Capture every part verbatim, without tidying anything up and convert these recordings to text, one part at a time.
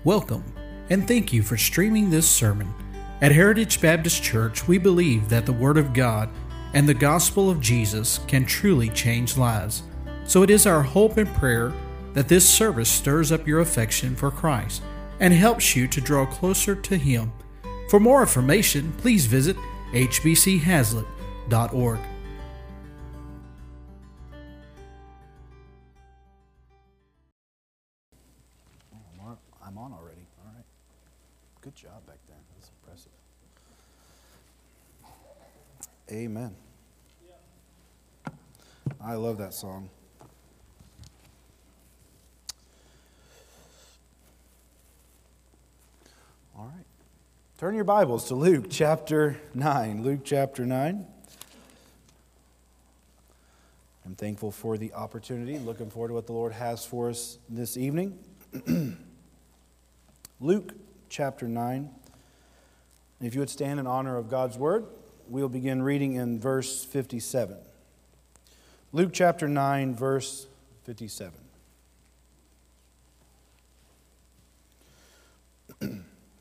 Welcome, and thank you for streaming this sermon. At Heritage Baptist Church, we believe that the Word of God and the gospel of Jesus can truly change lives. So it is our hope and prayer that this service stirs up your affection for Christ and helps you to draw closer to Him. For more information, please visit h b c haslet dot org. I'm on already. All right. Good job back then. That's impressive. Amen. I love that song. All right. Turn your Bibles to Luke chapter nine. Luke chapter nine. I'm thankful for the opportunity. Looking forward to what the Lord has for us this evening. Luke chapter nine. If you would stand in honor of God's word, we'll begin reading in verse fifty-seven. Luke chapter nine, verse fifty-seven. The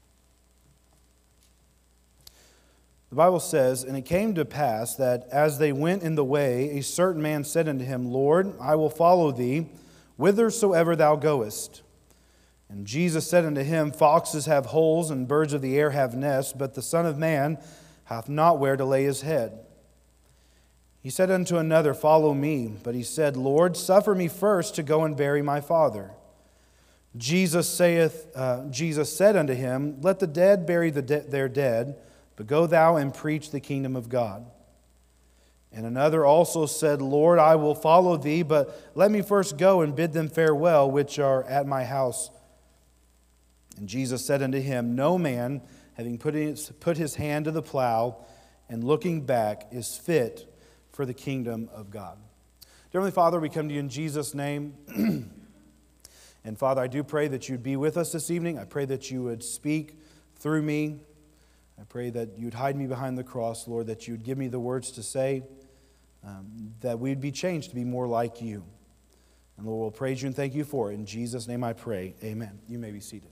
Bible says, "And it came to pass that as they went in the way, a certain man said unto him, Lord, I will follow thee whithersoever thou goest. And Jesus said unto him, Foxes have holes, and birds of the air have nests, but the Son of Man hath not where to lay his head. He said unto another, Follow me. But he said, Lord, suffer me first to go and bury my father. Jesus saith, uh, Jesus said unto him, Let the dead bury the de- their dead, but go thou and preach the kingdom of God. And another also said, Lord, I will follow thee, but let me first go and bid them farewell, which are at my house. And Jesus said unto him, No man, having put his, put his hand to the plow and looking back, is fit for the kingdom of God." Dear Heavenly Father, we come to you in Jesus' name. And Father, I do pray that you'd be with us this evening. I pray that you would speak through me. I pray that you'd hide me behind the cross, Lord, that you'd give me the words to say, um, that we'd be changed to be more like you. And Lord, we'll praise you and thank you for it. In Jesus' name I pray. Amen. You may be seated.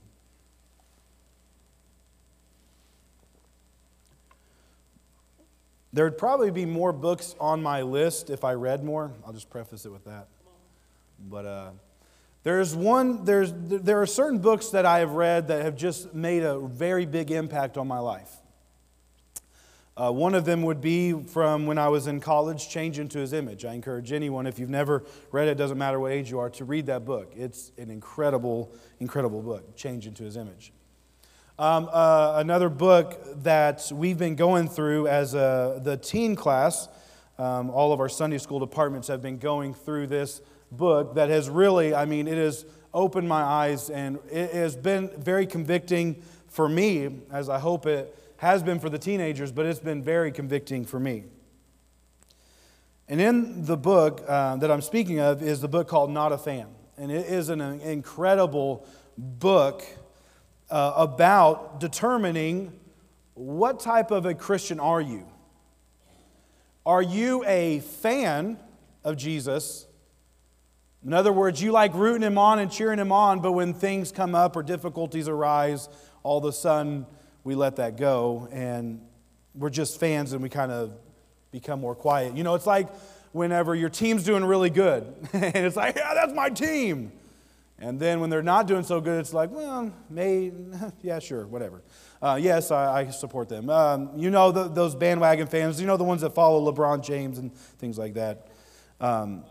There would probably be more books on my list if I read more. I'll just preface it with that. But uh, there's one. There's there are certain books that I have read that have just made a very big impact on my life. Uh, one of them would be from when I was in college, Change into His Image. I encourage anyone, if you've never read it, doesn't matter what age you are, to read that book. It's an incredible, incredible book, Change into His Image. Um, uh, another book that we've been going through as a, the teen class, um, all of our Sunday school departments have been going through this book that has really, I mean, it has opened my eyes and it has been very convicting for me, as I hope it has been for the teenagers, but it's been very convicting for me. And in the book uh, that I'm speaking of is the book called Not a Fan. And it is an incredible book Uh, about determining what type of a Christian are you. Are you a fan of Jesus? In other words, you like rooting Him on and cheering Him on, but when things come up or difficulties arise, all of a sudden we let that go and we're just fans and we kind of become more quiet. You know, it's like whenever your team's doing really good and it's like, yeah, that's my team. And then when they're not doing so good, it's like, well, may, yeah, sure, whatever. Uh, yes, I, I support them. Um, you know the, those bandwagon fans, you know the ones that follow LeBron James and things like that. Um,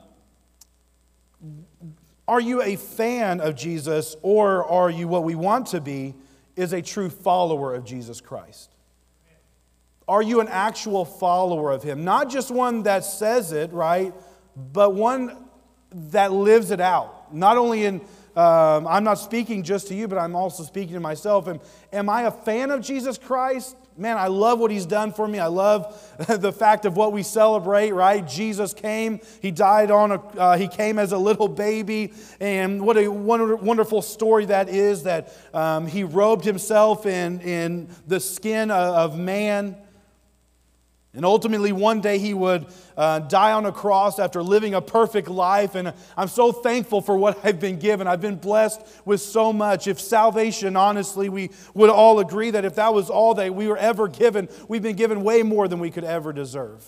are you a fan of Jesus, or are you what we want to be, is a true follower of Jesus Christ? Are you an actual follower of Him? Not just one that says it, right, but one that lives it out. Not only in, um, I'm not speaking just to you, but I'm also speaking to myself. Am, am I a fan of Jesus Christ? Man, I love what He's done for me. I love the fact of what we celebrate, right? Jesus came. He died on a, uh, He came as a little baby. And what a wonderful story that is, that um, He robed Himself in, in the skin of man. And ultimately, one day he would uh, die on a cross after living a perfect life. And I'm so thankful for what I've been given. I've been blessed with so much. If salvation, honestly, we would all agree that if that was all that we were ever given, we've been given way more than we could ever deserve.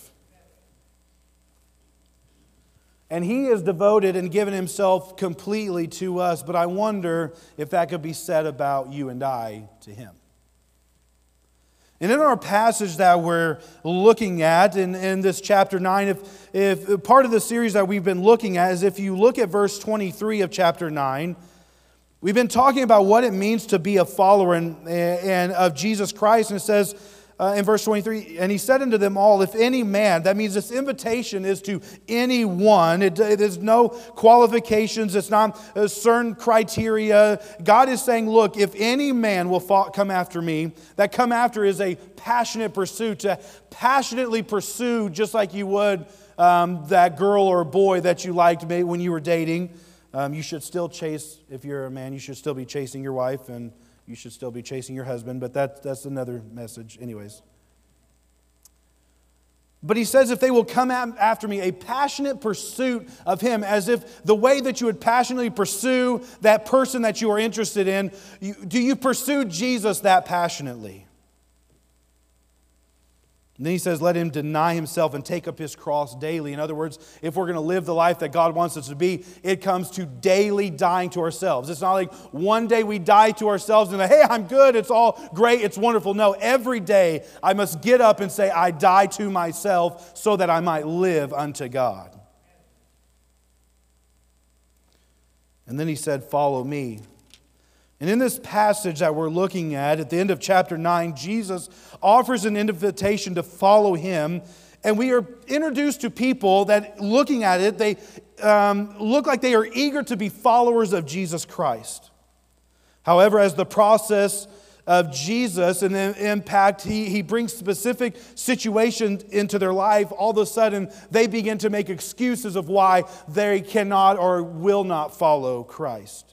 And he is devoted and given himself completely to us. But I wonder if that could be said about you and I to him. And in our passage that we're looking at in, in this chapter nine, if, if part of the series that we've been looking at is if you look at verse twenty-three of chapter nine, we've been talking about what it means to be a follower and, and of Jesus Christ. And it says uh, in verse twenty-three, and he said unto them all, if any man, that means this invitation is to anyone. It, it is no qualifications. It's not a certain criteria. God is saying, look, if any man will fo- come after me, that come after is a passionate pursuit, to passionately pursue just like you would um, that girl or boy that you liked maybe when you were dating. Um, you should still chase, if you're a man, you should still be chasing your wife, and you should still be chasing your husband, but that, that's another message anyways. But he says if they will come after me, a passionate pursuit of him, as if the way that you would passionately pursue that person that you are interested in, you, do you pursue Jesus that passionately? And then he says, let him deny himself and take up his cross daily. In other words, if we're going to live the life that God wants us to be, it comes to daily dying to ourselves. It's not like one day we die to ourselves and, hey, I'm good, it's all great, it's wonderful. No, every day I must get up and say, I die to myself so that I might live unto God. And then he said, follow me. And in this passage that we're looking at, at the end of chapter nine, Jesus offers an invitation to follow him. And we are introduced to people that, looking at it, they um, look like they are eager to be followers of Jesus Christ. However, as the process of Jesus and the impact, he, he brings specific situations into their life, all of a sudden they begin to make excuses of why they cannot or will not follow Christ.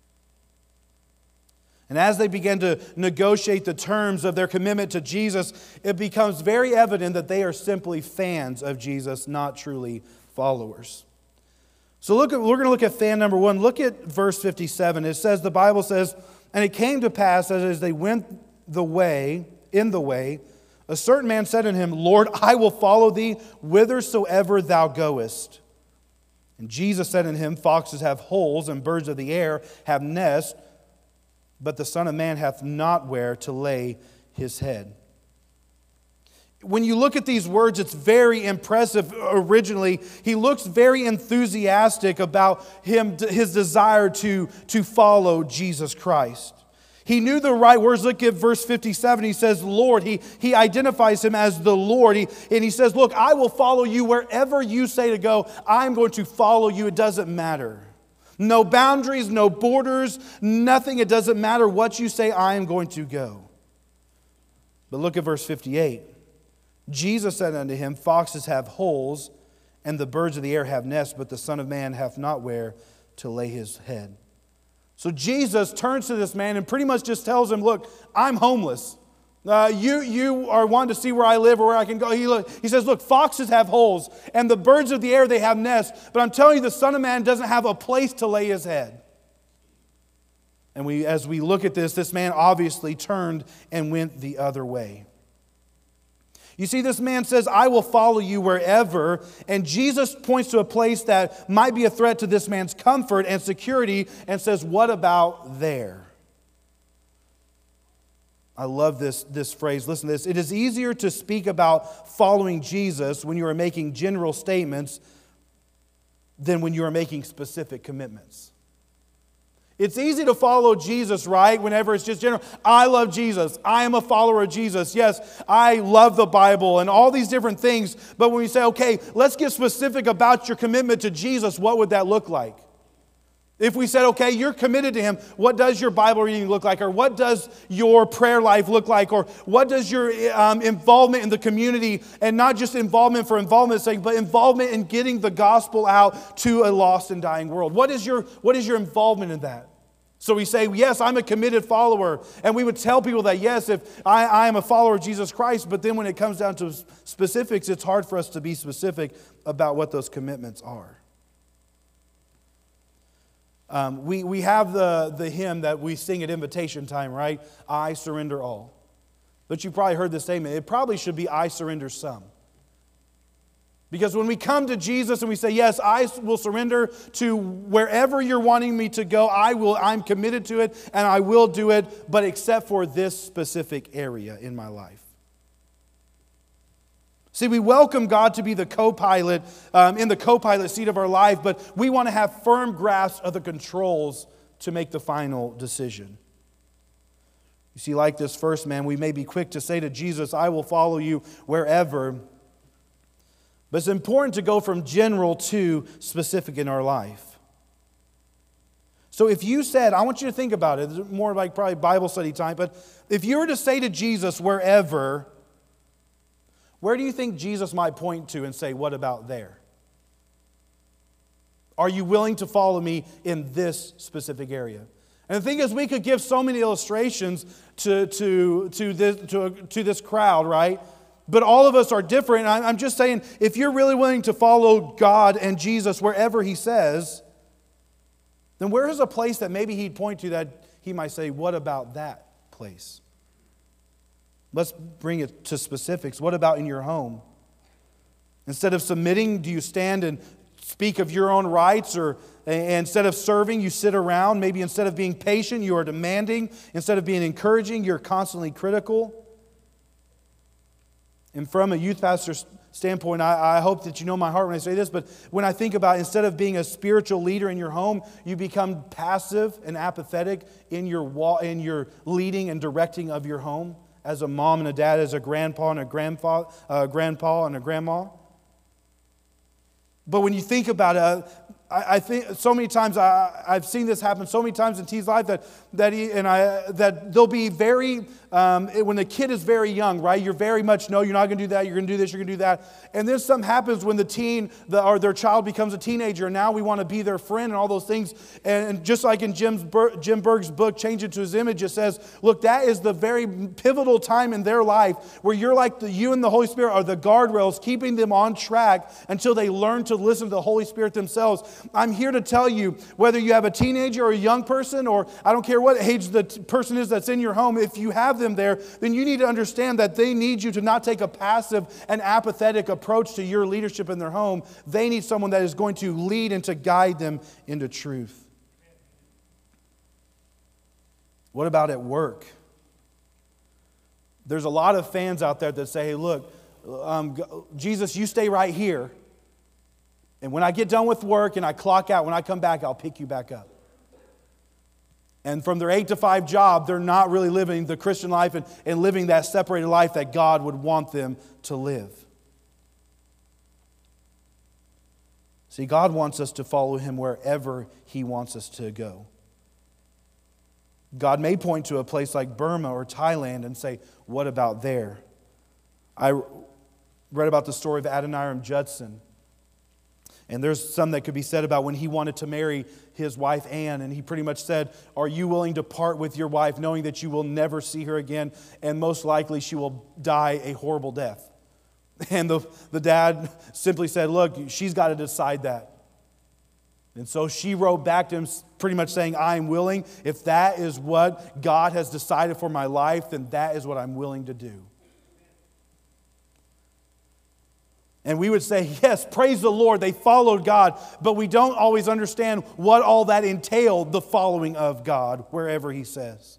And as they begin to negotiate the terms of their commitment to Jesus, it becomes very evident that they are simply fans of Jesus, not truly followers. So look at, we're going to look at fan number one. Look at verse fifty-seven. It says, the Bible says, and it came to pass that as they went the way, in the way, a certain man said unto him, Lord, I will follow thee whithersoever thou goest. And Jesus said unto him, foxes have holes, and birds of the air have nests, but the Son of Man hath not where to lay his head. When you look at these words, it's very impressive originally. He looks very enthusiastic about him, his desire to, to follow Jesus Christ. He knew the right words. Look at verse fifty-seven. He says, Lord. He, he identifies him as the Lord. He, and he says, look, I will follow you wherever you say to go. I'm going to follow you. It doesn't matter. No boundaries, no borders, nothing. It doesn't matter what you say, I am going to go. But look at verse fifty-eight. Jesus said unto him, foxes have holes, and the birds of the air have nests, but the Son of Man hath not where to lay his head. So Jesus turns to this man and pretty much just tells him, look, I'm homeless. Uh, you, you are wanting to see where I live or where I can go. He, look, he says, look, foxes have holes, and the birds of the air, they have nests. But I'm telling you, the Son of Man doesn't have a place to lay his head. And we, as we look at this, this man obviously turned and went the other way. You see, this man says, I will follow you wherever. And Jesus points to a place that might be a threat to this man's comfort and security and says, what about there? I love this, this phrase. Listen to this. It is easier to speak about following Jesus when you are making general statements than when you are making specific commitments. It's easy to follow Jesus, right? Whenever it's just general. I love Jesus. I am a follower of Jesus. Yes, I love the Bible and all these different things. But when we say, okay, let's get specific about your commitment to Jesus, what would that look like? If we said, okay, you're committed to Him, what does your Bible reading look like? Or what does your prayer life look like? Or what does your um, involvement in the community, and not just involvement for involvement's sake, but involvement in getting the gospel out to a lost and dying world? What is your, what is your involvement in that? So we say, yes, I'm a committed follower. And we would tell people that, yes, if I, I am a follower of Jesus Christ, but then when it comes down to specifics, it's hard for us to be specific about what those commitments are. Um, we, we have the, the hymn that we sing at invitation time, right? I surrender all. But you probably heard this statement. It probably should be I surrender some. Because when we come to Jesus and we say, yes, I will surrender to wherever you're wanting me to go, I will, I'm committed to it and I will do it, but except for this specific area in my life. See, we welcome God to be the co-pilot, um, in the co-pilot seat of our life, but we want to have firm grasp of the controls to make the final decision. You see, like this first man, we may be quick to say to Jesus, I will follow you wherever. But it's important to go from general to specific in our life. So if you said, I want you to think about it, it's more like probably Bible study time, but if you were to say to Jesus wherever, where do you think Jesus might point to and say, what about there? Are you willing to follow me in this specific area? And the thing is, we could give so many illustrations to, to, to, this, to, to this crowd, right? But all of us are different. I'm just saying, if you're really willing to follow God and Jesus wherever He says, then where is a place that maybe He'd point to that He might say, what about that place? Let's bring it to specifics. What about in your home? Instead of submitting, do you stand and speak of your own rights? Or instead of serving, you sit around? Maybe instead of being patient, you are demanding. Instead of being encouraging, you're constantly critical. And from a youth pastor standpoint, I, I hope that you know my heart when I say this, but when I think about instead of being a spiritual leader in your home, you become passive and apathetic in your wa- in your leading and directing of your home as a mom and a dad, as a grandpa and a grandpa, uh, grandpa and a grandma. But when you think about it, I, I think so many times I, I've seen this happen so many times in T's life that that he and I that they'll be very um, when the kid is very young, right? You're very much no, you're not going to do that. You're going to do this. You're going to do that. And then something happens when the teen the, or their child becomes a teenager, and now we want to be their friend and all those things. And, and just like in Jim's Jim Berg's book, Change It to His Image, it says, look, that is the very pivotal time in their life where you're like the you and the Holy Spirit are the guardrails, keeping them on track until they learn to listen to the Holy Spirit themselves. I'm here to tell you, whether you have a teenager or a young person, or I don't care what age the t- person is that's in your home, if you have them there, then you need to understand that they need you to not take a passive and apathetic approach to your leadership in their home. They need someone that is going to lead and to guide them into truth. What about at work? There's a lot of fans out there that say, hey, look, um, Jesus, you stay right here. And when I get done with work and I clock out, when I come back, I'll pick you back up. And from their eight to five job, they're not really living the Christian life and, and living that separated life that God would want them to live. See, God wants us to follow Him wherever He wants us to go. God may point to a place like Burma or Thailand and say, what about there? I read about the story of Adoniram Judson. And there's some that could be said about when he wanted to marry his wife Anne, and he pretty much said, are you willing to part with your wife knowing that you will never see her again, and most likely she will die a horrible death? And the, the dad simply said, look, she's got to decide that. And so she wrote back to him pretty much saying, I am willing. If that is what God has decided for my life, then that is what I'm willing to do. And we would say, yes, praise the Lord, they followed God, but we don't always understand what all that entailed, the following of God, wherever He says.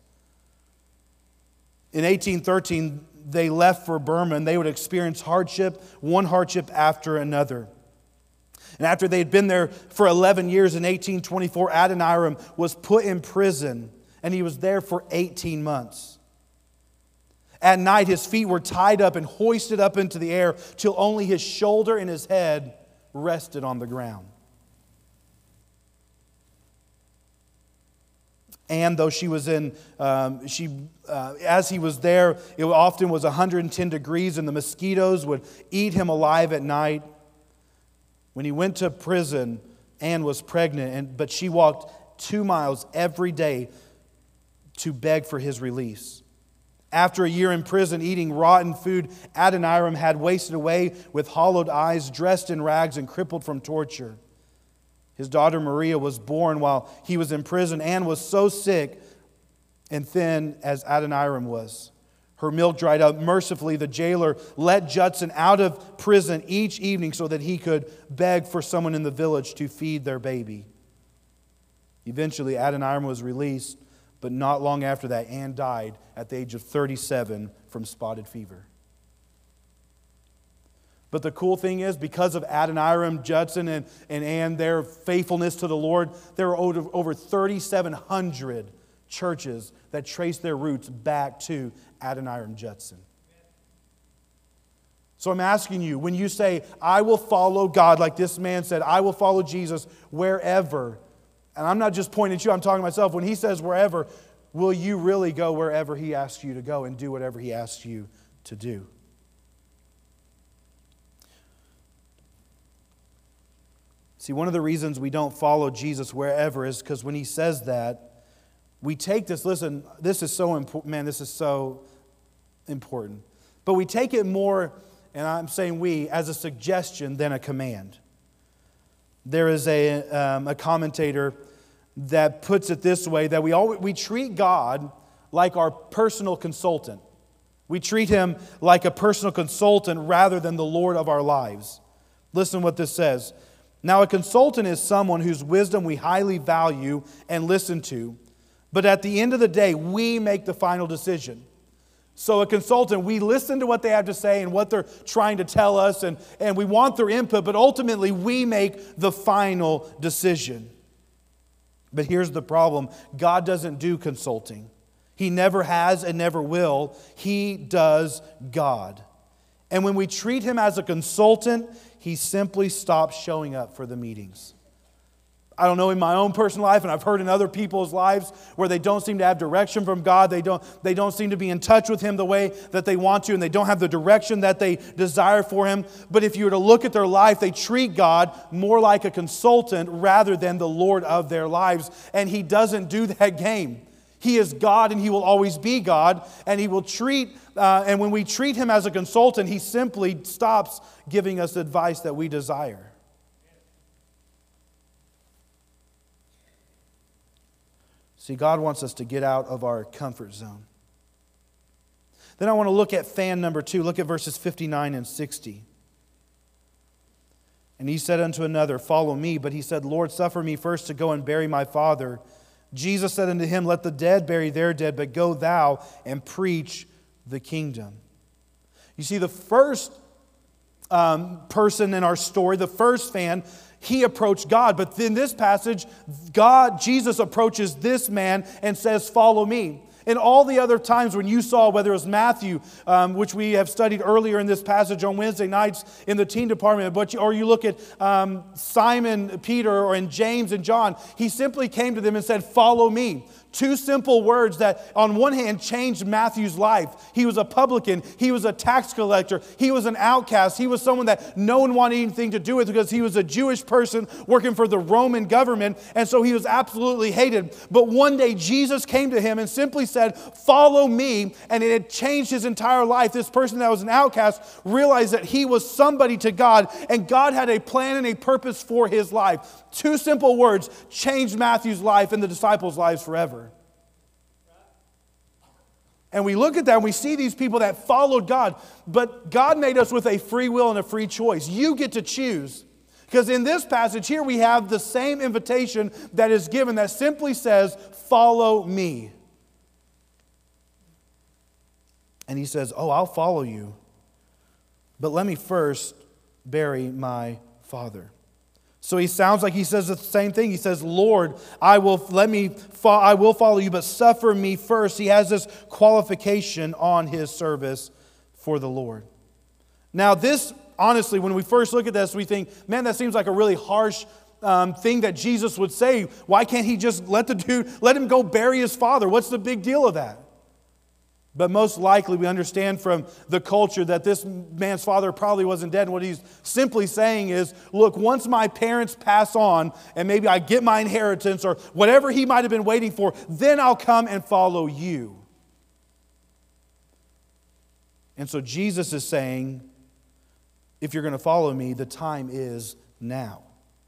In eighteen thirteen, they left for Burma, and they would experience hardship, one hardship after another. And after they had been there for eleven years, in eighteen twenty-four, Adoniram was put in prison, and he was there for eighteen months. At night, his feet were tied up and hoisted up into the air till only his shoulder and his head rested on the ground. And though she was in, um, she, uh, as he was there, it often was one hundred ten degrees, and the mosquitoes would eat him alive at night. When he went to prison, Anne was pregnant, and but she walked two miles every day to beg for his release. After a year in prison, eating rotten food, Adoniram had wasted away with hollowed eyes, dressed in rags, and crippled from torture. His daughter Maria was born while he was in prison and was so sick and thin as Adoniram was. Her milk dried up. Mercifully, the jailer let Judson out of prison each evening so that he could beg for someone in the village to feed their baby. Eventually, Adoniram was released, but not long after that, Anne died at the age of thirty-seven from spotted fever. But the cool thing is, because of Adoniram, Judson, and, and Anne, their faithfulness to the Lord, there are over, over thirty-seven hundred churches that trace their roots back to Adoniram Judson. So I'm asking you, when you say, I will follow God, like this man said, I will follow Jesus wherever, and I'm not just pointing at you, I'm talking to myself, when he says wherever, will you really go wherever he asks you to go and do whatever he asks you to do? See, one of the reasons we don't follow Jesus wherever is because when he says that, we take this, listen, this is so important, man, this is so important. But we take it more, and I'm saying we, as a suggestion than a command. There is a, um, a commentator that puts it this way, that we, all, we treat God like our personal consultant. We treat him like a personal consultant rather than the Lord of our lives. Listen what this says. Now, a consultant is someone whose wisdom we highly value and listen to, but at the end of the day, we make the final decision. So a consultant, we listen to what they have to say and what they're trying to tell us, and, and we want their input, but ultimately we make the final decision. But here's the problem. God doesn't do consulting. He never has and never will. He does God. And when we treat him as a consultant, he simply stops showing up for the meetings. I don't know, in my own personal life, and I've heard in other people's lives where they don't seem to have direction from God. They don't, they don't seem to be in touch with him the way that they want to, and they don't have the direction that they desire for him. But if you were to look at their life, they treat God more like a consultant rather than the Lord of their lives. And he doesn't do that game. He is God, and he will always be God, and he will treat, uh, and when we treat him as a consultant, he simply stops giving us advice that we desire. See, God wants us to get out of our comfort zone. Then I want to look at fan number two. Look at verses fifty-nine and sixty. And he said unto another, Follow me. But he said, Lord, suffer me first to go and bury my father. Jesus said unto him, Let the dead bury their dead, but go thou and preach the kingdom. You see, the first um, person in our story, the first fan, he approached God. But in this passage, God, Jesus approaches this man and says, Follow me. And all the other times when you saw, whether it was Matthew, um, which we have studied earlier in this passage on Wednesday nights in the teen department, but you, or you look at um, Simon, Peter, or in James and John, he simply came to them and said, Follow me. Two simple words that on one hand changed Matthew's life. He was a publican. He was a tax collector. He was an outcast. He was someone that no one wanted anything to do with because he was a Jewish person working for the Roman government. And so he was absolutely hated. But one day Jesus came to him and simply said, Follow me. And it had changed his entire life. This person that was an outcast realized that he was somebody to God. And God had a plan and a purpose for his life. Two simple words changed Matthew's life and the disciples' lives forever. And we look at that and we see these people that followed God. But God made us with a free will and a free choice. You get to choose. Because in this passage here we have the same invitation that is given that simply says, Follow me. And he says, Oh, I'll follow you. But let me first bury my father. So he sounds like he says the same thing. He says, Lord, I will let me fo- I will follow you, but suffer me first. He has this qualification on his service for the Lord. Now this, honestly, when we first look at this, we think, man, that seems like a really harsh um, thing that Jesus would say. Why can't he just let the dude, let him go bury his father? What's the big deal of that? But most likely we understand from the culture that this man's father probably wasn't dead. And what he's simply saying is, look, once my parents pass on and maybe I get my inheritance or whatever he might have been waiting for, then I'll come and follow you. And so Jesus is saying, if you're going to follow me, the time is now.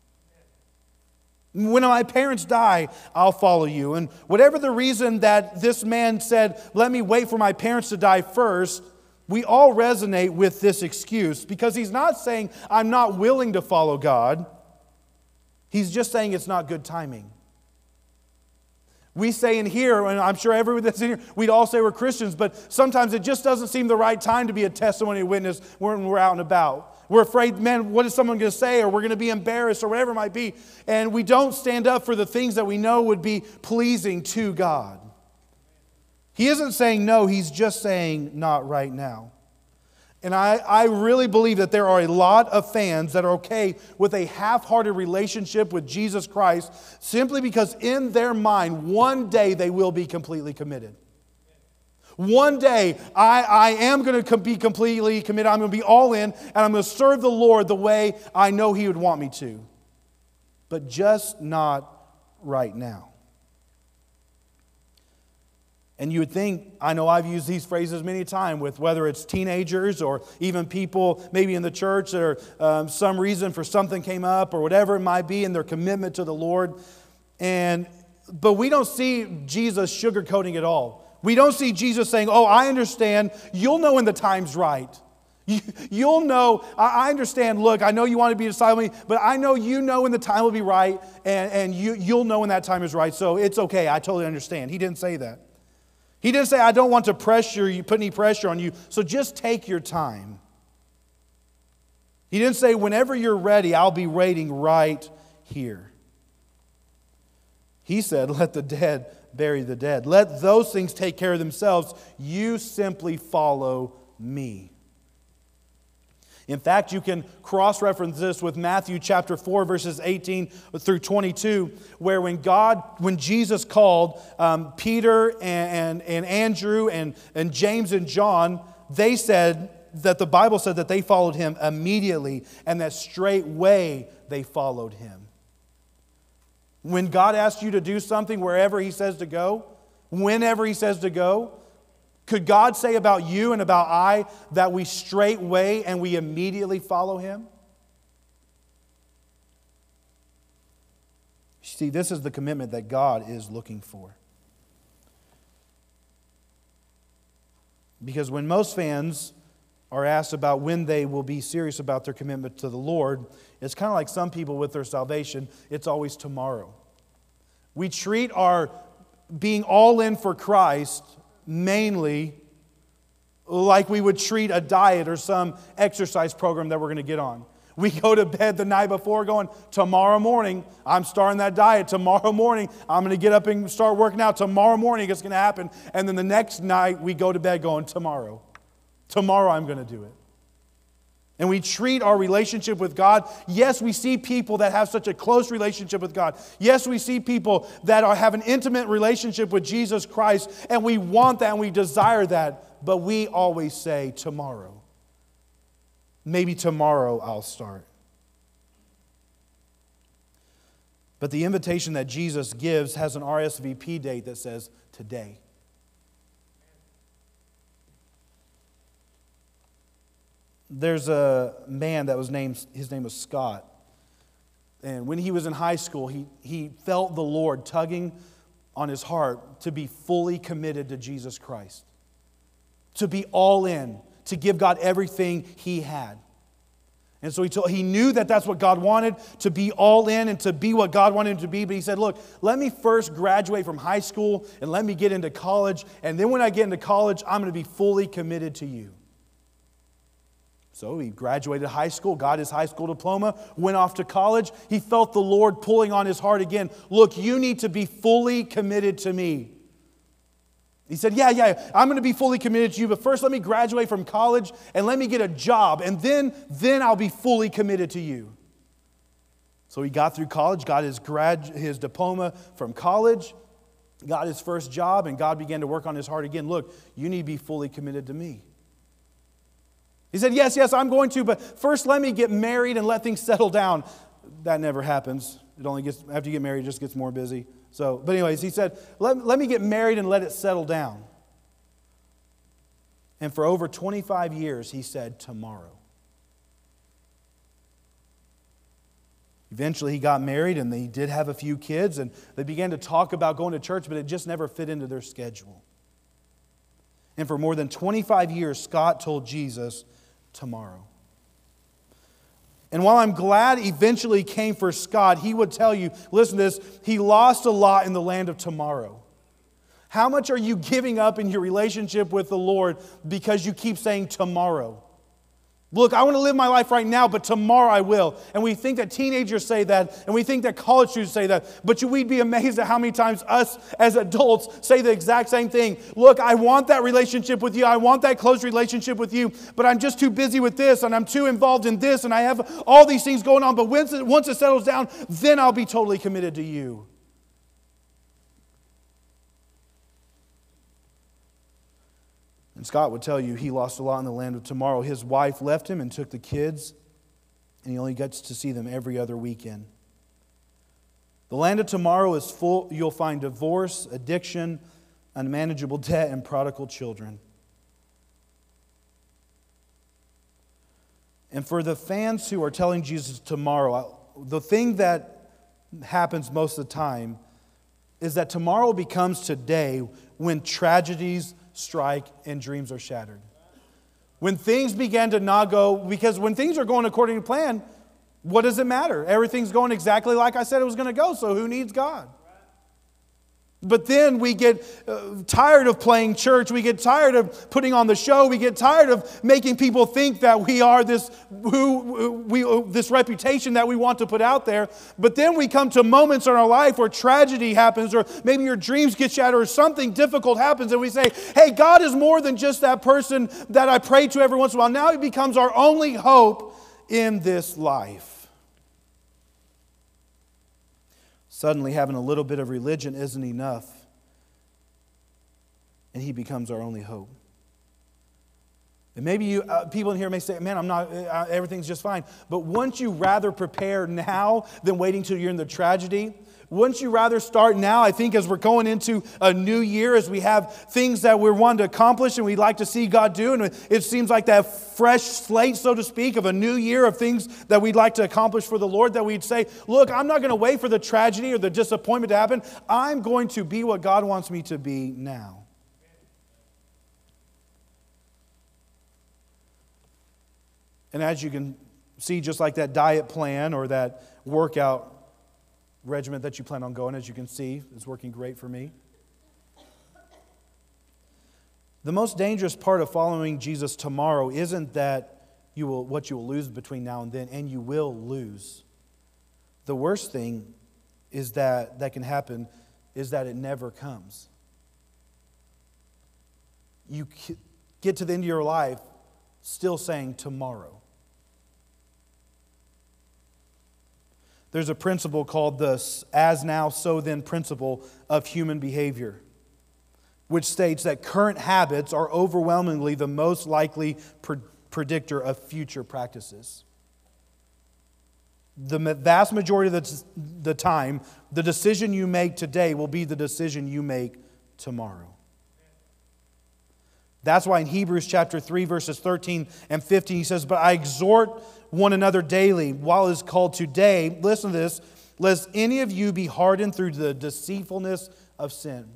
When my parents die, I'll follow you. And whatever the reason that this man said, let me wait for my parents to die first, we all resonate with this excuse because he's not saying, I'm not willing to follow God. He's just saying it's not good timing. We say in here, and I'm sure everyone that's in here, we'd all say we're Christians, but sometimes it just doesn't seem the right time to be a testimony witness when we're out and about. We're afraid, man, what is someone going to say? Or we're going to be embarrassed or whatever it might be. And we don't stand up for the things that we know would be pleasing to God. He isn't saying no, he's just saying not right now. And I, I really believe that there are a lot of fans that are okay with a half-hearted relationship with Jesus Christ simply because in their mind, one day they will be completely committed. One day, I, I am going to be completely committed. I'm going to be all in, and I'm going to serve the Lord the way I know He would want me to. But just not right now. And you would think, I know I've used these phrases many times with whether it's teenagers or even people maybe in the church that are um, some reason for something came up or whatever it might be in their commitment to the Lord. And but we don't see Jesus sugarcoating it all. We don't see Jesus saying, oh, I understand. You'll know when the time's right. You, you'll know, I, I understand, look, I know you want to be a disciple of me, but I know you know when the time will be right, and, and you, you'll know when that time is right, so it's okay, I totally understand. He didn't say that. He didn't say, I don't want to pressure you, put any pressure on you, so just take your time. He didn't say, whenever you're ready, I'll be waiting right here. He said, let the dead bury the dead. Let those things take care of themselves. You simply follow me. In fact, you can cross-reference this with Matthew chapter four, verses eighteen through twenty-two, where when God, when Jesus called um, Peter and, and, and Andrew and, and James and John, they said that the Bible said that they followed him immediately and that straightway they followed him. When God asks you to do something wherever He says to go, whenever He says to go, could God say about you and about I that we straightway and we immediately follow Him? See, this is the commitment that God is looking for. Because when most fans are asked about when they will be serious about their commitment to the Lord, it's kind of like some people with their salvation, it's always tomorrow. We treat our being all in for Christ mainly like we would treat a diet or some exercise program that we're going to get on. We go to bed the night before going, tomorrow morning, I'm starting that diet. Tomorrow morning, I'm going to get up and start working out. Tomorrow morning, it's going to happen. And then the next night, we go to bed going, tomorrow. Tomorrow I'm going to do it. And we treat our relationship with God. Yes, we see people that have such a close relationship with God. Yes, we see people that are, have an intimate relationship with Jesus Christ. And we want that and we desire that. But we always say tomorrow. Maybe tomorrow I'll start. But the invitation that Jesus gives has an R S V P date that says today. There's a man that was named, his name was Scott. And when he was in high school, he, he felt the Lord tugging on his heart to be fully committed to Jesus Christ. To be all in, to give God everything he had. And so he told, he knew that that's what God wanted, to be all in and to be what God wanted him to be. But he said, look, let me first graduate from high school and let me get into college. And then when I get into college, I'm going to be fully committed to you. So he graduated high school, got his high school diploma, went off to college. He felt the Lord pulling on his heart again. Look, you need to be fully committed to me. He said, yeah, yeah, I'm going to be fully committed to you, but first let me graduate from college and let me get a job, and then, then I'll be fully committed to you. So he got through college, got his grad, his diploma from college, got his first job, and God began to work on his heart again. Look, you need to be fully committed to me. He said, yes, yes, I'm going to, but first let me get married and let things settle down. That never happens. It only gets, after you get married, it just gets more busy. So, but anyways, he said, let, let me get married and let it settle down. And for over twenty-five years, he said, tomorrow. Eventually, he got married, and they did have a few kids, and they began to talk about going to church, but it just never fit into their schedule. And for more than twenty-five years, Scott told Jesus, tomorrow. And while I'm glad eventually came for Scott, he would tell you, listen to this, he lost a lot in the land of tomorrow. How much are you giving up in your relationship with the Lord because you keep saying tomorrow? Look, I want to live my life right now, but tomorrow I will. And we think that teenagers say that, and we think that college students say that, but we'd be amazed at how many times us as adults say the exact same thing. Look, I want that relationship with you. I want that close relationship with you, but I'm just too busy with this, and I'm too involved in this, and I have all these things going on, but once it, once it settles down, then I'll be totally committed to you. And Scott would tell you he lost a lot in the land of tomorrow. His wife left him and took the kids, and he only gets to see them every other weekend. The land of tomorrow is full. You'll find divorce, addiction, unmanageable debt, and prodigal children. And for the fans who are telling Jesus tomorrow, the thing that happens most of the time is that tomorrow becomes today when tragedies strike and dreams are shattered. When things began to not go, because when things are going according to plan, what does it matter? Everything's going exactly like I said it was going to go, so who needs God? But then we get uh, tired of playing church. We get tired of putting on the show. We get tired of making people think that we are this who we this reputation that we want to put out there. But then we come to moments in our life where tragedy happens, or maybe your dreams get shattered, or something difficult happens, and we say, "Hey, God is more than just that person that I pray to every once in a while." Now He becomes our only hope in this life. Suddenly, having a little bit of religion isn't enough, and He becomes our only hope. And maybe you uh, people in here may say, "Man, I'm not. Uh, everything's just fine." But wouldn't you rather prepare now than waiting till you're in the tragedy? Wouldn't you rather start now? I think as we're going into a new year, as we have things that we're wanting to accomplish and we'd like to see God do, and it seems like that fresh slate, so to speak, of a new year of things that we'd like to accomplish for the Lord, that we'd say, look, I'm not going to wait for the tragedy or the disappointment to happen. I'm going to be what God wants me to be now. And as you can see, just like that diet plan or that workout regiment that you plan on going, as you can see, is working great for me. The most dangerous part of following Jesus tomorrow isn't that you will what you will lose between now and then, and you will lose. The worst thing is that that can happen is that it never comes. You get to the end of your life still saying tomorrow. There's a principle called the as now, so then principle of human behavior, which states that current habits are overwhelmingly the most likely pre- predictor of future practices. The vast majority of the, the time, the decision you make today will be the decision you make tomorrow. That's why in Hebrews chapter three, verses thirteen and fifteen, he says, "But I exhort one another daily, while it is called today," listen to this, "lest any of you be hardened through the deceitfulness of sin."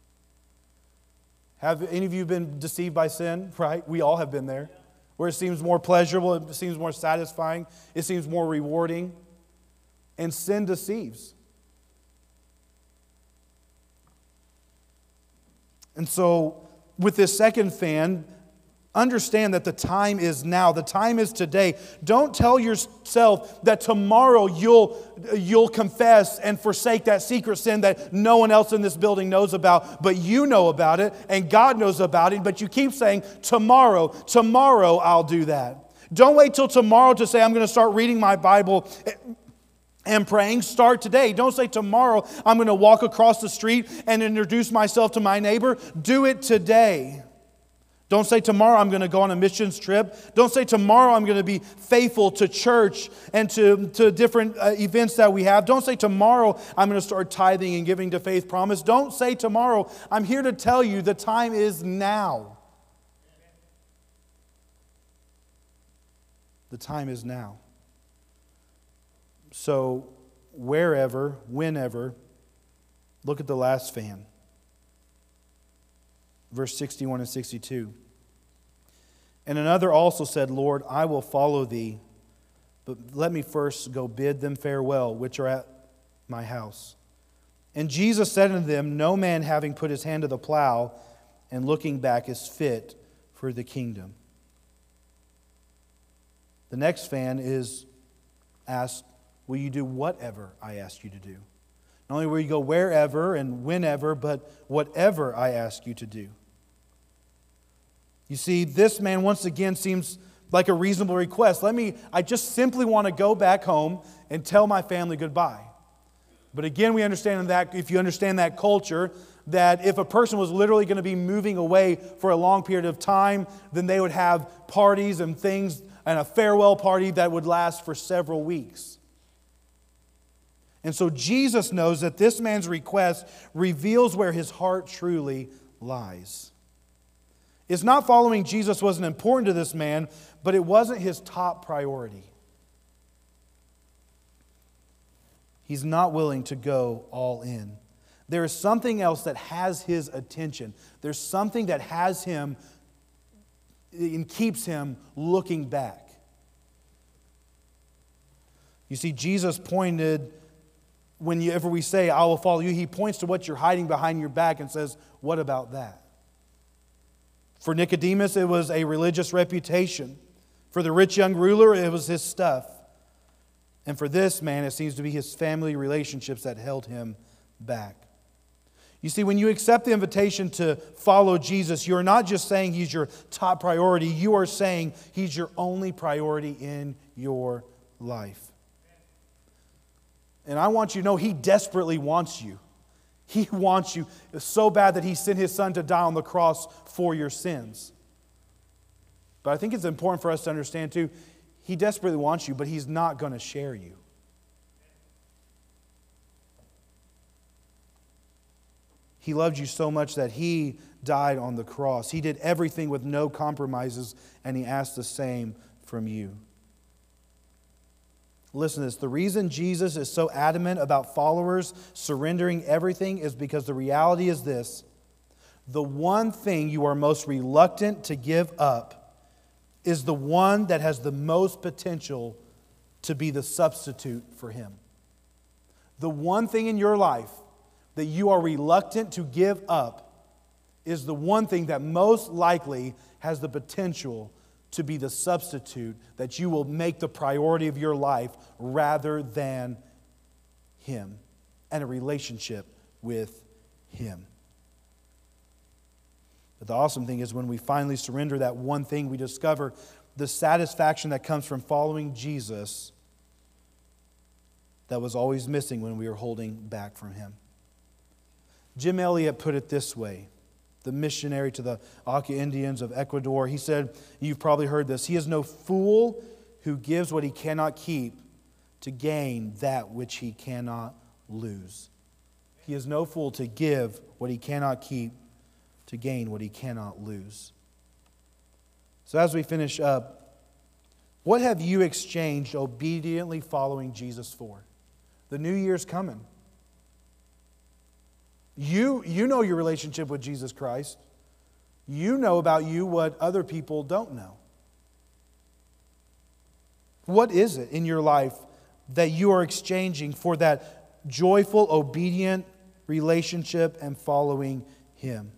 Have any of you been deceived by sin? Right? We all have been there. Where it seems more pleasurable, it seems more satisfying, it seems more rewarding. And sin deceives. And so, with this second fan, understand that the time is now. The time is today. Don't tell yourself that tomorrow you'll, you'll confess and forsake that secret sin that no one else in this building knows about, but you know about it and God knows about it, but you keep saying, tomorrow, tomorrow I'll do that. Don't wait till tomorrow to say, I'm going to start reading my Bible and praying, start today. Don't say tomorrow I'm going to walk across the street and introduce myself to my neighbor. Do it today. Don't say tomorrow I'm going to go on a missions trip. Don't say tomorrow I'm going to be faithful to church and to, to different uh, events that we have. Don't say tomorrow I'm going to start tithing and giving to Faith Promise. Don't say tomorrow. I'm here to tell you the time is now. The time is now. So wherever, whenever, look at the last fan. Verse sixty-one and sixty-two. And another also said, Lord, I will follow thee, but let me first go bid them farewell, which are at my house. And Jesus said unto them, no man having put his hand to the plow and looking back is fit for the kingdom. The next fan is asked, will you do whatever I ask you to do? Not only will you go wherever and whenever, but whatever I ask you to do. You see, this man once again seems like a reasonable request. Let me, I just simply want to go back home and tell my family goodbye. But again, we understand that, if you understand that culture, that if a person was literally going to be moving away for a long period of time, then they would have parties and things, and a farewell party that would last for several weeks. And so Jesus knows that this man's request reveals where his heart truly lies. It's not following Jesus wasn't important to this man, but it wasn't his top priority. He's not willing to go all in. There is something else that has his attention. There's something that has him and keeps him looking back. You see, Jesus pointed, whenever we say, I will follow you, he points to what you're hiding behind your back and says, what about that? For Nicodemus, it was a religious reputation. For the rich young ruler, it was his stuff. And for this man, it seems to be his family relationships that held him back. You see, when you accept the invitation to follow Jesus, you're not just saying He's your top priority. You are saying He's your only priority in your life. And I want you to know He desperately wants you. He wants you so bad that He sent His Son to die on the cross for your sins. But I think it's important for us to understand too, He desperately wants you, but He's not going to share you. He loved you so much that He died on the cross. He did everything with no compromises, and He asked the same from you. Listen to this. The reason Jesus is so adamant about followers surrendering everything is because the reality is this. The one thing you are most reluctant to give up is the one that has the most potential to be the substitute for Him. The one thing in your life that you are reluctant to give up is the one thing that most likely has the potential to be the substitute that you will make the priority of your life rather than Him and a relationship with Him. But the awesome thing is when we finally surrender that one thing, we discover the satisfaction that comes from following Jesus that was always missing when we were holding back from Him. Jim Elliot put it this way, the missionary to the Auca Indians of Ecuador. He said, you've probably heard this, he is no fool who gives what he cannot keep to gain that which he cannot lose. He is no fool to give what he cannot keep to gain what he cannot lose. So as we finish up, what have you exchanged obediently following Jesus for? The new year's coming. You, you know your relationship with Jesus Christ. You know about you what other people don't know. What is it in your life that you are exchanging for that joyful, obedient relationship and following Him?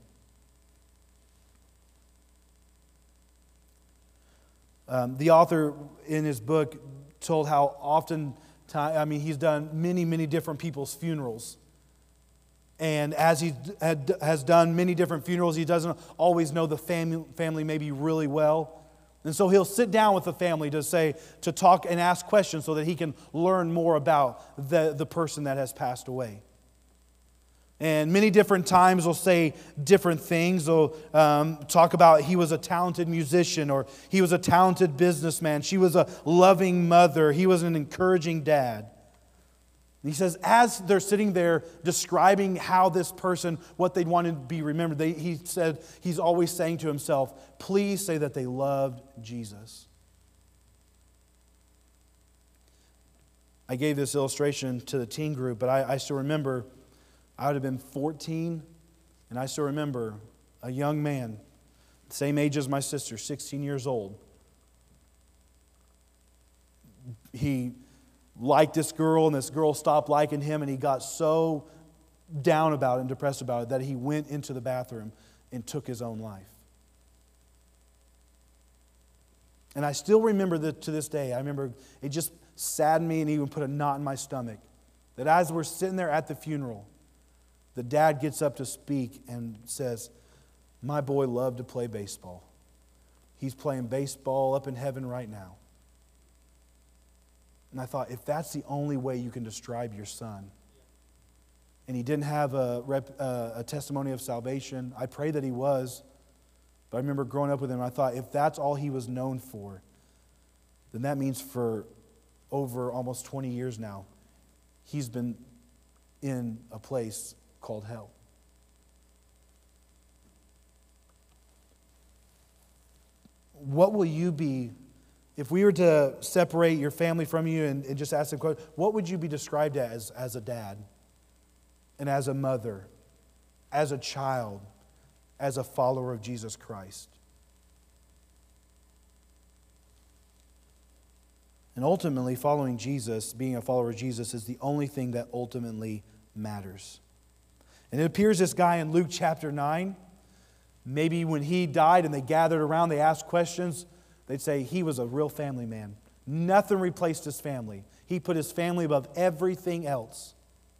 Um, the author in his book told how often, time, I mean, he's done many, many different people's funerals. And as he had, has done many different funerals, he doesn't always know the family, family maybe really well. And so he'll sit down with the family to say, to talk and ask questions so that he can learn more about the, the person that has passed away. And many different times they'll say different things. They'll um, talk about he was a talented musician, or he was a talented businessman. She was a loving mother. He was an encouraging dad. And he says, as they're sitting there describing how this person, what they'd want to be remembered, they, he said, he's always saying to himself, please say that they loved Jesus. I gave this illustration to the teen group, but I, I still remember I would have been fourteen, and I still remember a young man, same age as my sister, sixteen years old. He liked this girl, and this girl stopped liking him, and he got so down about it and depressed about it that he went into the bathroom and took his own life. And I still remember that to this day. I remember it just saddened me and even put a knot in my stomach that as we're sitting there at the funeral, the dad gets up to speak and says, my boy loved to play baseball. He's playing baseball up in heaven right now. And I thought, if that's the only way you can describe your son, and he didn't have a, rep, uh, a testimony of salvation, I pray that he was, but I remember growing up with him, I thought, if that's all he was known for, then that means for over almost twenty years now, he's been in a place called hell. What will you be, if we were to separate your family from you and, and just ask them, what would you be described as as a dad and as a mother, as a child, as a follower of Jesus Christ? And ultimately, following Jesus, being a follower of Jesus, is the only thing that ultimately matters. And it appears this guy in Luke chapter nine, maybe when he died and they gathered around, they asked questions, they'd say he was a real family man. Nothing replaced his family. He put his family above everything else.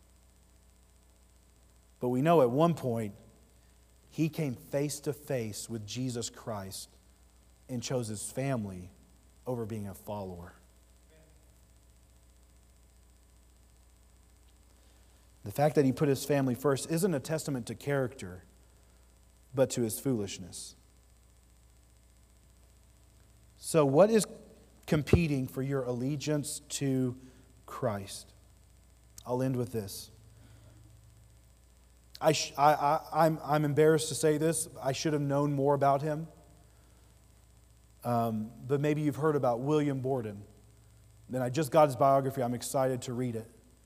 But we know at one point, he came face to face with Jesus Christ and chose his family over being a follower. The fact that he put his family first isn't a testament to character, but to his foolishness. So what is competing for your allegiance to Christ? I'll end with this. I sh- I, I, I'm, I'm embarrassed to say this. I should have known more about him. Um, but maybe you've heard about William Borden. Then I just got his biography. I'm excited to read it.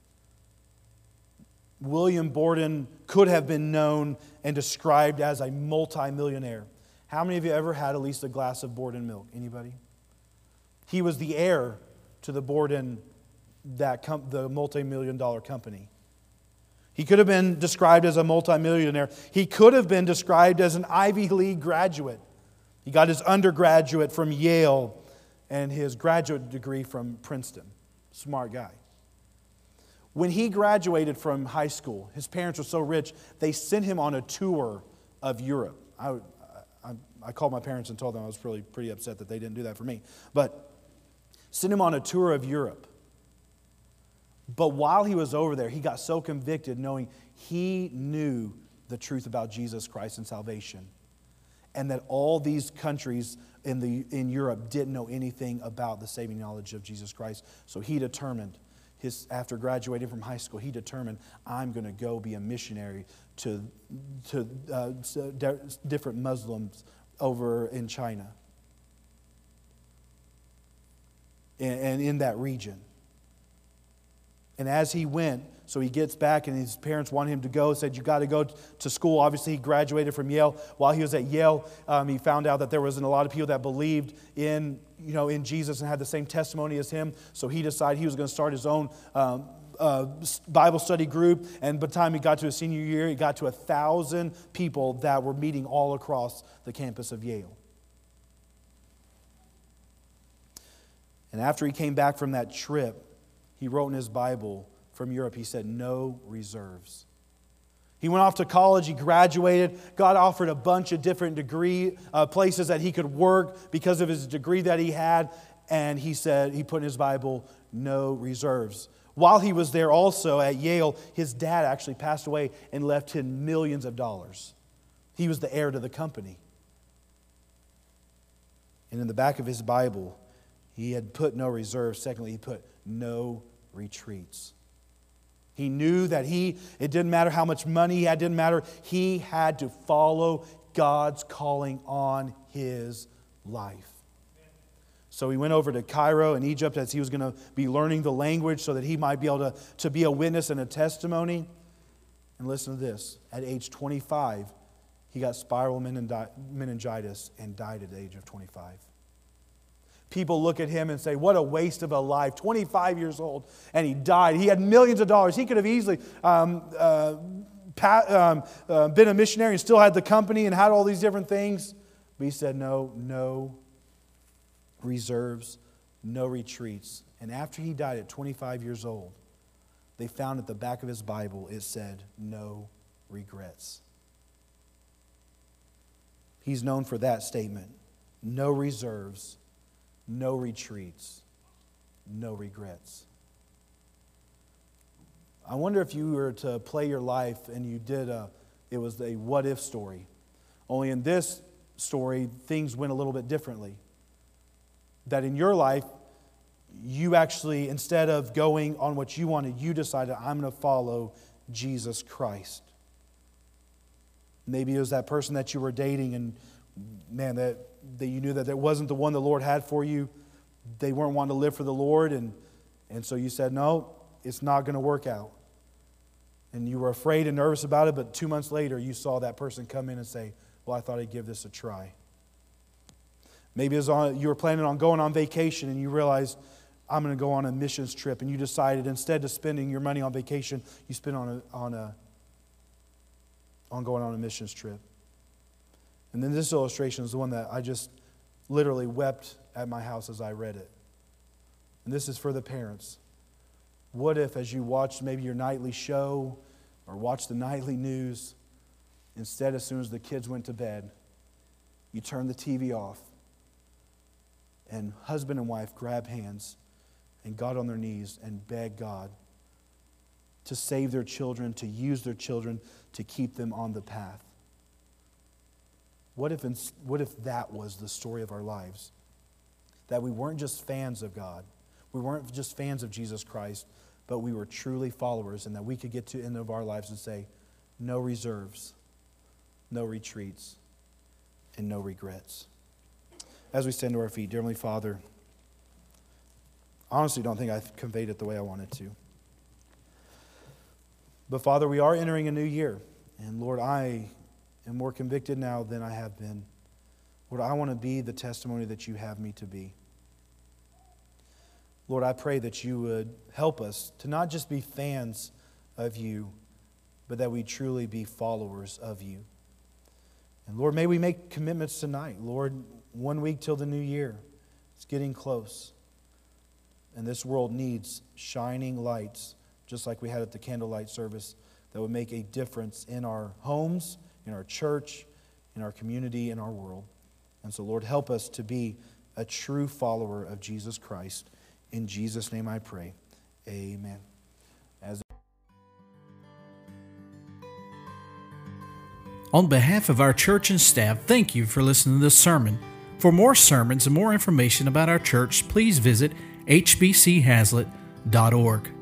William Borden could have been known and described as a multimillionaire. How many of you ever had at least a glass of Borden milk? Anybody? He was the heir to the Borden, that com- the multi-million dollar company. He could have been described as a multimillionaire. He could have been described as an Ivy League graduate. He got his undergraduate from Yale and his graduate degree from Princeton. Smart guy. When he graduated from high school, his parents were so rich, they sent him on a tour of Europe. I, I, I called my parents and told them I was really pretty upset that they didn't do that for me. But sent him on a tour of Europe. But while he was over there, he got so convicted knowing he knew the truth about Jesus Christ and salvation. And that all these countries in, the, in Europe didn't know anything about the saving knowledge of Jesus Christ. So he determined, his, after graduating from high school, he determined, I'm going to go be a missionary to, to uh, different Muslims over in China and, and in that region. And as he went, so he gets back and his parents want him to go, said, you got to go to school. Obviously, he graduated from Yale. While he was at Yale, um, he found out that there wasn't a lot of people that believed in, you know, in Jesus and had the same testimony as him. So he decided he was going to start his own um, uh, Bible study group. And by the time he got to his senior year, he got to a thousand people that were meeting all across the campus of Yale. And after he came back from that trip, he wrote in his Bible from Europe, he said, no reserves. He went off to college, he graduated. God offered a bunch of different degree uh, places that he could work because of his degree that he had. And he said, he put in his Bible, no reserves. While he was there also at Yale, his dad actually passed away and left him millions of dollars. He was the heir to the company. And in the back of his Bible, he had put no reserves. Secondly, he put no retreats. He knew that he, it didn't matter how much money he had, it didn't matter. He had to follow God's calling on his life. So he went over to Cairo in Egypt as he was going to be learning the language so that he might be able to, to be a witness and a testimony. And listen to this. At age twenty-five, he got spiral meningitis and died at the age of twenty-five. People look at him and say, what a waste of a life. twenty-five years old, and he died. He had millions of dollars. He could have easily um, uh, pat, um, uh, been a missionary and still had the company and had all these different things. But he said, no, no reserves, no retreats. And after he died at twenty-five years old, they found at the back of his Bible, it said, no regrets. He's known for that statement. No reserves, no retreats, no regrets. I wonder if you were to play your life and you did a, it was a what if story. Only in this story, things went a little bit differently. That in your life, you actually, instead of going on what you wanted, you decided, I'm going to follow Jesus Christ. Maybe it was that person that you were dating and, man, that, that you knew that it wasn't the one the Lord had for you. They weren't wanting to live for the Lord, and, and so you said, no, it's not going to work out. And you were afraid and nervous about it, but two months later, you saw that person come in and say, well, I thought I'd give this a try. Maybe it was on, you were planning on going on vacation, and you realized, I'm going to go on a missions trip, and you decided instead of spending your money on vacation, you spend on a, on a on going on a missions trip. And then this illustration is the one that I just literally wept at my house as I read it. And this is for the parents. What if, as you watched maybe your nightly show or watched the nightly news, instead, as soon as the kids went to bed, you turned the T V off, and husband and wife grabbed hands and got on their knees and begged God to save their children, to use their children, to keep them on the path? What if, what if that was the story of our lives? That we weren't just fans of God. We weren't just fans of Jesus Christ, but we were truly followers, and that we could get to the end of our lives and say, no reserves, no retreats, and no regrets. As we stand to our feet, dear Heavenly Father, I honestly don't think I've conveyed it the way I wanted to. But Father, we are entering a new year. And Lord, I am more convicted now than I have been. Lord, I want to be the testimony that you have me to be. Lord, I pray that you would help us to not just be fans of you, but that we truly be followers of you. And Lord, may we make commitments tonight. Lord, one week till the new year. It's getting close. And this world needs shining lights, just like we had at the candlelight service, that would make a difference in our homes, in our church, in our community, in our world. And so, Lord, help us to be a true follower of Jesus Christ. In Jesus' name I pray. Amen. As On behalf of our church and staff, thank you for listening to this sermon. For more sermons and more information about our church, please visit h b c haslet dot org.